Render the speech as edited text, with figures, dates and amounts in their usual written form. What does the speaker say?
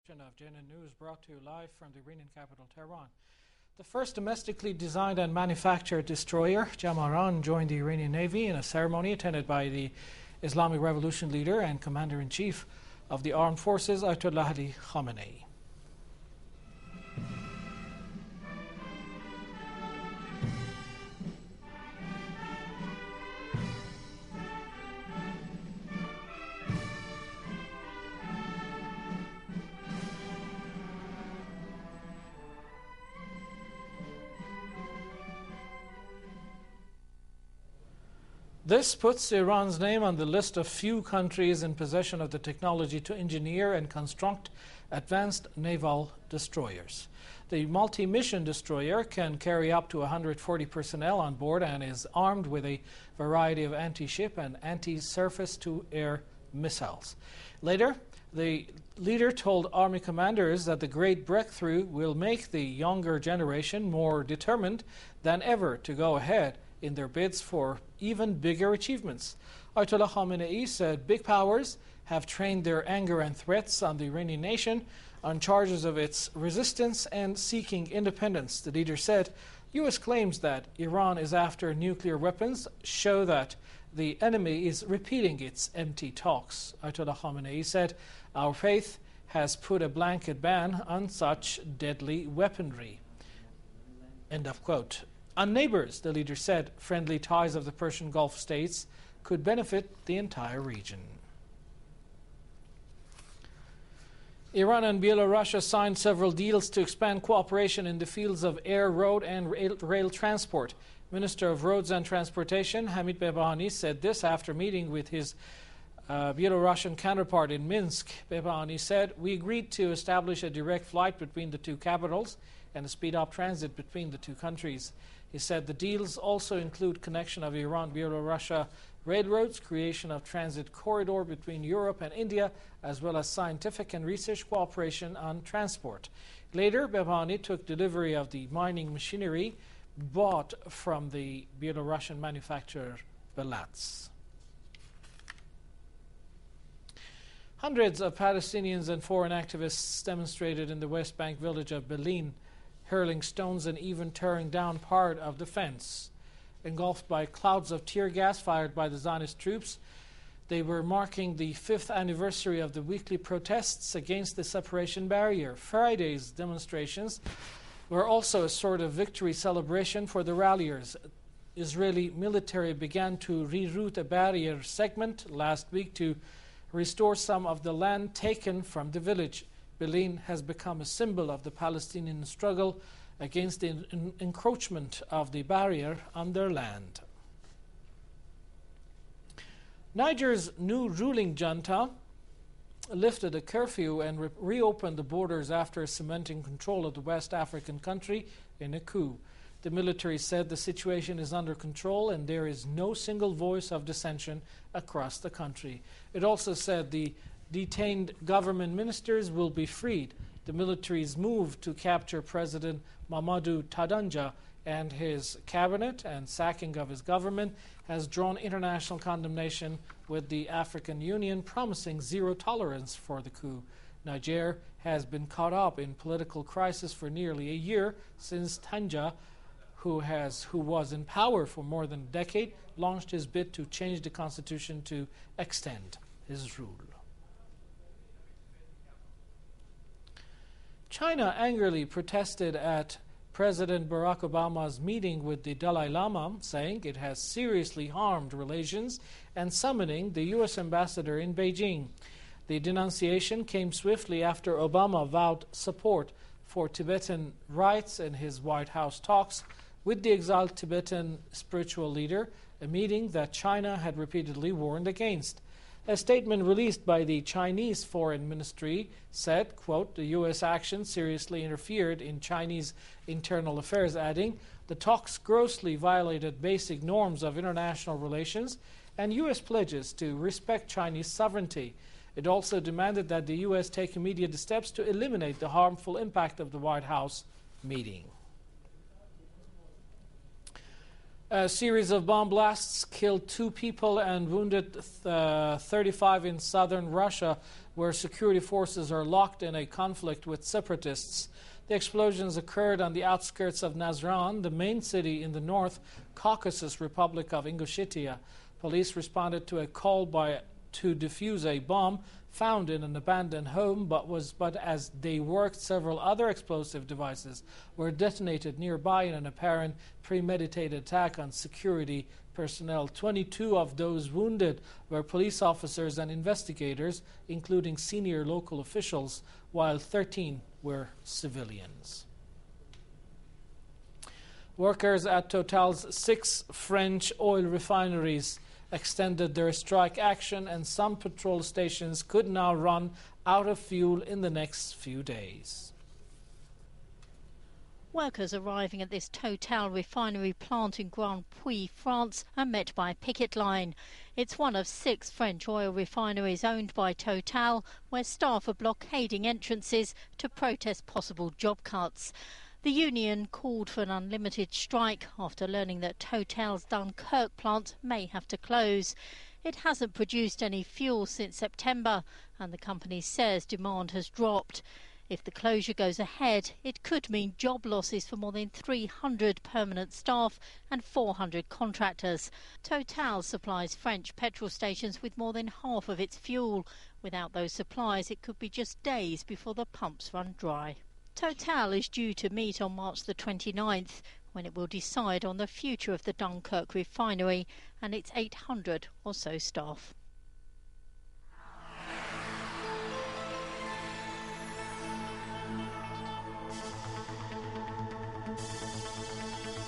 Of JNN News brought to you live from the Iranian capital, Tehran. The first domestically designed and manufactured destroyer, Jamaran, joined the Iranian Navy in a ceremony attended by the Islamic Revolution leader and Commander-in-Chief of the Armed Forces, Ayatollah Ali Khamenei. This puts Iran's name on the list of few countries in possession of the technology to engineer and construct advanced naval destroyers. The multi-mission destroyer can carry up to 140 personnel on board and is armed with a variety of anti-ship and anti-surface-to-air missiles. Later, the leader told army commanders that the great breakthrough will make the younger generation more determined than ever to go ahead in their bids for even bigger achievements. Ayatollah Khamenei said big powers have trained their anger and threats on the Iranian nation on charges of its resistance and seeking independence. The leader said U.S. claims that Iran is after nuclear weapons show that the enemy is repeating its empty talks. Ayatollah Khamenei said our faith has put a blanket ban on such deadly weaponry. End of quote. On neighbors, the leader said friendly ties of the Persian Gulf states could benefit the entire region. Iran and Belarus signed several deals to expand cooperation in the fields of air, road, and rail transport. Minister of Roads and Transportation Hamid Behbahani said this after meeting with his Belarusian counterpart in Minsk. Behbahani said, "We agreed to establish a direct flight between the two capitals and to speed up transit between the two countries." He said the deals also include connection of Iran-Belarus railroads, creation of transit corridor between Europe and India, as well as scientific and research cooperation on transport. Later, Behbahani took delivery of the mining machinery bought from the Belarusian manufacturer Belaz. Hundreds of Palestinians and foreign activists demonstrated in the West Bank village of Belin, hurling stones and even tearing down part of the fence. Engulfed by clouds of tear gas fired by the Zionist troops, they were marking the 5th anniversary of the weekly protests against the separation barrier. Friday's demonstrations were also a sort of victory celebration for the ralliers. Israeli military began to reroute a barrier segment last week to restore some of the land taken from the village. Belin has become a symbol of the Palestinian struggle against the encroachment of the barrier on their land. Niger's new ruling junta lifted a curfew and reopened the borders after cementing control of the West African country in a coup. The military said the situation is under control and there is no single voice of dissension across the country. It also said the detained government ministers will be freed. The military's move to capture President Mamadou Tandja and his cabinet and sacking of his government has drawn international condemnation, with the African Union promising zero tolerance for the coup. Niger has been caught up in political crisis for nearly a year since Tandja, who was in power for more than a decade, launched his bid to change the constitution to extend his rule. China angrily protested at President Barack Obama's meeting with the Dalai Lama, saying it has seriously harmed relations and summoning the U.S. ambassador in Beijing. The denunciation came swiftly after Obama vowed support for Tibetan rights in his White House talks with the exiled Tibetan spiritual leader, a meeting that China had repeatedly warned against. A statement released by the Chinese Foreign Ministry said, quote, the U.S. action seriously interfered in Chinese internal affairs, adding, the talks grossly violated basic norms of international relations and U.S. pledges to respect Chinese sovereignty. It also demanded that the U.S. take immediate steps to eliminate the harmful impact of the White House meeting. A series of bomb blasts killed 2 people and wounded 35 in southern Russia, where security forces are locked in a conflict with separatists. The explosions occurred on the outskirts of Nazran, the main city in the North Caucasus Republic of Ingushetia. Police responded to a call to defuse a bomb found in an abandoned home, but as they worked, several other explosive devices were detonated nearby in an apparent premeditated attack on security personnel. 22 of those wounded were police officers and investigators, including senior local officials, while 13 were civilians. Workers at Total's 6 French oil refineries extended their strike action, and some petrol stations could now run out of fuel in the next few days. Workers arriving at this Total refinery plant in Grand Puy, France, are met by a picket line. It's one of 6 French oil refineries owned by Total, where staff are blockading entrances to protest possible job cuts. The union called for an unlimited strike after learning that Total's Dunkirk plant may have to close. It hasn't produced any fuel since September, and the company says demand has dropped. If the closure goes ahead, it could mean job losses for more than 300 permanent staff and 400 contractors. Total supplies French petrol stations with more than half of its fuel. Without those supplies, it could be just days before the pumps run dry. Total is due to meet on March the 29th, when it will decide on the future of the Dunkirk refinery and its 800 or so staff.